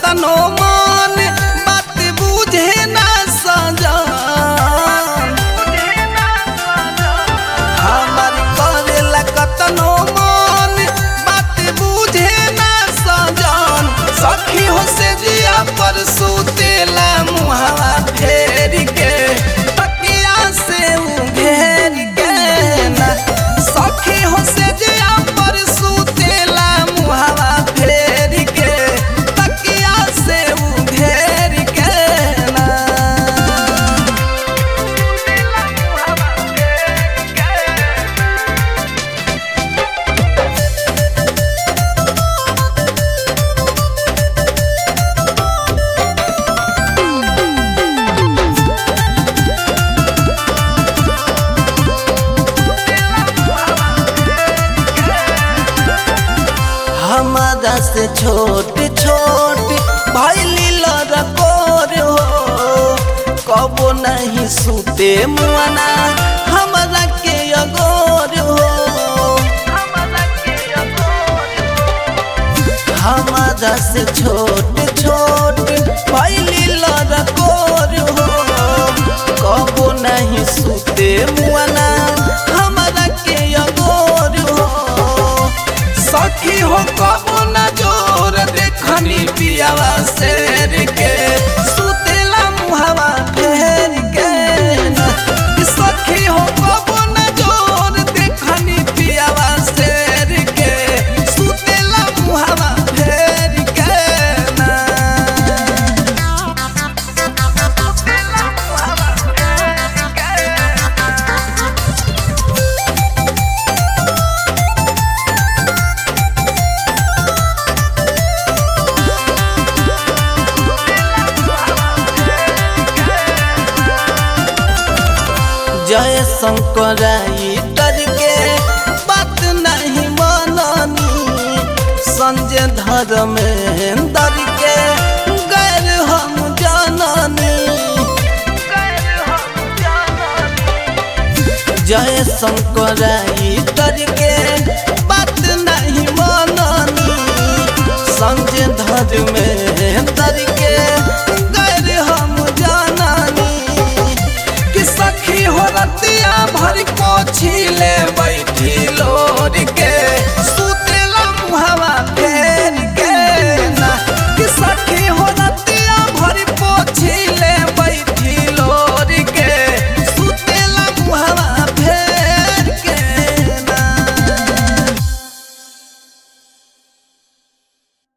कतनो मन बात बुझे ना सजन हमार करेला कतनो मन बात बुझे ना सजन सखी हो से जिया पर सुतेला मुहावा फेर के तकिया से घेर के ना सखी हो से जिया पर सुतेला मुहावा फेर के तकिया से घेर के ना हमारा से छोट छोट भैली लड़कोर हो कबो नहीं सुते मुआना हमारा के अगोर हो हमारा से छोट छोट भैली लड़कोर हो कबो नहीं सुते मुआना हमारा के अगोर हो सखी हो कबो न जोर देखनी पियावा शेर के सुतेला मुहावा फेर के सखी हो कबो न जोर देखनी पियावा शेर के सुतेला मुहावा फेर के ना जय शंकर के बात नहीं माननी संजय धर्मेंद्र के गैर हम जाननी जय शंकर के बात नहीं माननी संजय धर्मेंद्र के गैर हम जाननी कि सखी हो रतिया